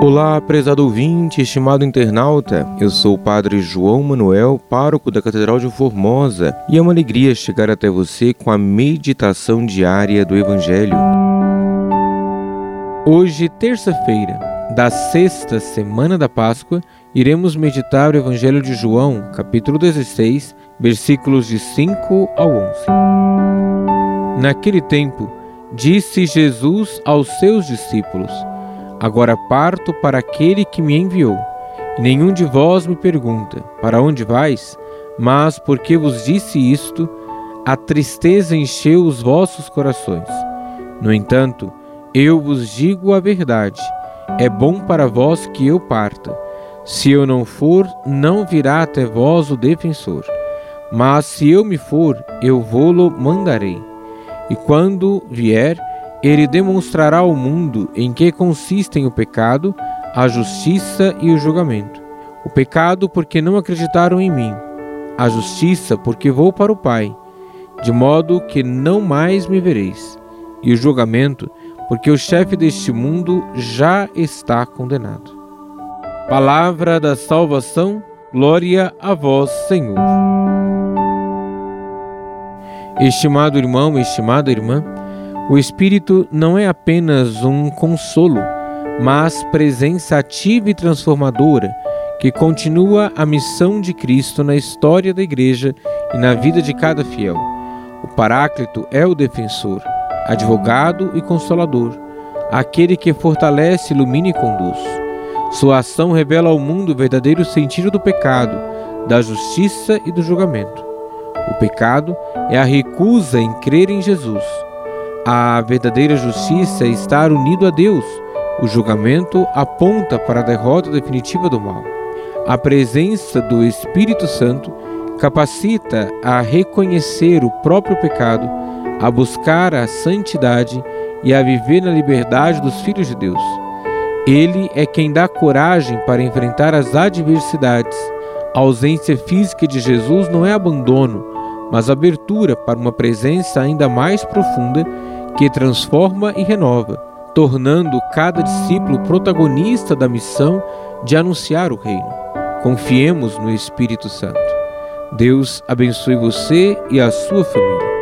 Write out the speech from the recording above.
Olá, prezado ouvinte, estimado internauta, eu sou o Padre João Manuel, pároco da Catedral de Formosa, e é uma alegria chegar até você com a meditação diária do Evangelho. Hoje, terça-feira, da sexta semana da Páscoa, iremos meditar o Evangelho de João, capítulo 16, versículos de 5 ao 11. Naquele tempo, disse Jesus aos seus discípulos: Agora parto para aquele que me enviou, e nenhum de vós me pergunta: para onde vais? Mas porque vos disse isto, a tristeza encheu os vossos corações. No entanto, eu vos digo a verdade: é bom para vós que eu parta. Se eu não for, não virá até vós o defensor. Mas se eu me for, eu vô-lo mandarei. E quando vier, ele demonstrará ao mundo em que consistem o pecado, a justiça e o julgamento. O pecado, porque não acreditaram em mim. A justiça, porque vou para o Pai, de modo que não mais me vereis. E o julgamento, porque o chefe deste mundo já está condenado. Palavra da salvação, glória a vós, Senhor. Estimado irmão, estimada irmã, o Espírito não é apenas um consolo, mas presença ativa e transformadora que continua a missão de Cristo na história da Igreja e na vida de cada fiel. O Paráclito é o defensor, advogado e consolador, aquele que fortalece, ilumina e conduz. Sua ação revela ao mundo o verdadeiro sentido do pecado, da justiça e do julgamento. O pecado é a recusa em crer em Jesus. A verdadeira justiça é estar unido a Deus. O julgamento aponta para a derrota definitiva do mal. A presença do Espírito Santo capacita a reconhecer o próprio pecado, a buscar a santidade e a viver na liberdade dos filhos de Deus. Ele é quem dá coragem para enfrentar as adversidades. A ausência física de Jesus não é abandono, mas abertura para uma presença ainda mais profunda que transforma e renova, tornando cada discípulo protagonista da missão de anunciar o reino. Confiemos no Espírito Santo. Deus abençoe você e a sua família.